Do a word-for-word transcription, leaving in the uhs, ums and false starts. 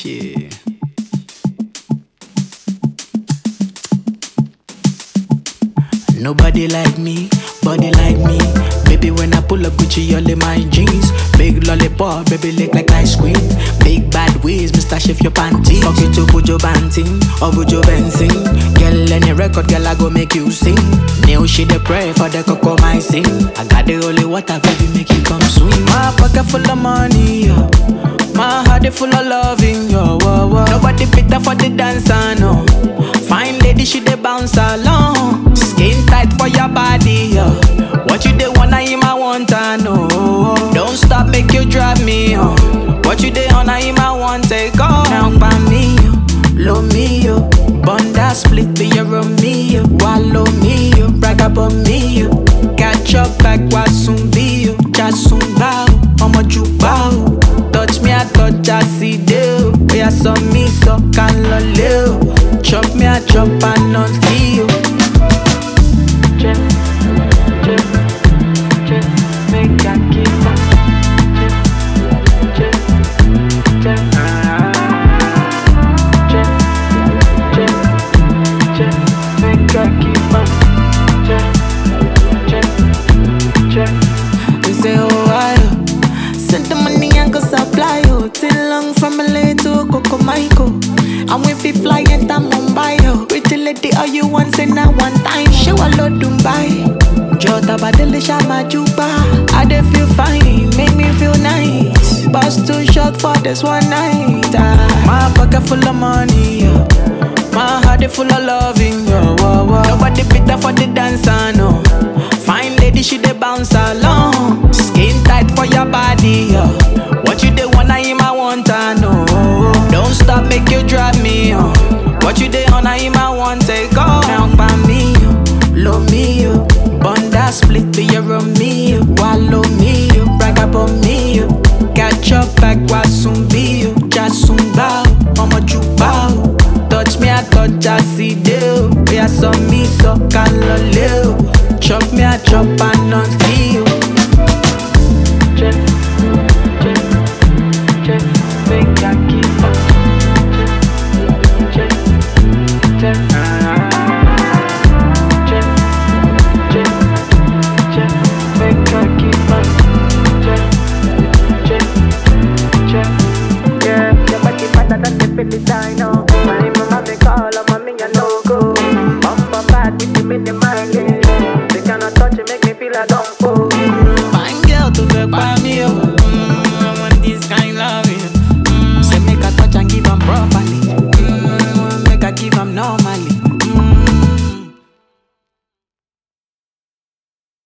Yeah. Nobody like me, body like me. Baby, when I pull up Gucci, all in my jeans. Big lollipop, baby, lick like ice cream. Big bad ways, Mister Shift your panties. Fuck you to Bujo Banting or Bujo Benzing. Girl, any record, girl, I go make you sing. New shit, they pray for the cocoa, my sing. I got the holy water, baby, make you come swim. My pocket full of money, yo. My heart is full of loving, yo. Whoa, whoa. Nobody better for the dancer, no. Fine lady, she dey bounce along. Skin tight for your body, yo. What you dey wanna him, I want to know. Don't stop, make you drive me on. What you dey on, I him, I want take off. Now by me, yo, low me, yo. Bunda split to your Romeo. Wallow me, yo. Brag about me, yo. Catch up back, wasumbi, yo. Jasumba, I'ma jubao. Touch me, I touch, I see you. We are so me, so can loleo. Chop me, I chop, and not you. Check, check, check, make I keep on. Check, check, check, check, check, check, make I keep on. Check, check, check. They say, oh, I send the money and go supply you. Till long from L A to Coco Michael. And we fi fly enter Mumbai, yo. Pretty lady, all you want, say now one time. Show a lot Dubai. Jota badele shama juba. I dey feel fine, make me feel nice. Bus too short for this one night. Ah. My pocket full of money, yo. My heart is full of loving, yo. Whoa, whoa. Nobody better for the dancer, no. Fine lady, she dey bounce along. Skin tight for your body, yo. What you dey wanna him, I want to know. Don't stop, make you drive me on. What you dey on, I him, I want take off. Now by me, yo, low me, yo. Bunda split to your Romeo. Wallow me, yo. Brag about me, yo. Catch up back, wasumbi, yo. Jasumba, I'ma jubao. Touch me, I touch, I see you. We are so me, so can loleo. Chop me, I chop, and not you. Check, check, check, make I keep up. Check, check, check, check, check, make I keep up. Check, check, check. Yeah, your body better than the Filipino. My mama me call, oh mommy you no go. Bumper bad with the mini mileage. They cannot touch it, make me feel like don't go. Fine girl to vex by me, oh. Mm, I want this kind of love, yeah. Mm, say make a touch and give 'em properly. Mm, make I give 'em normal.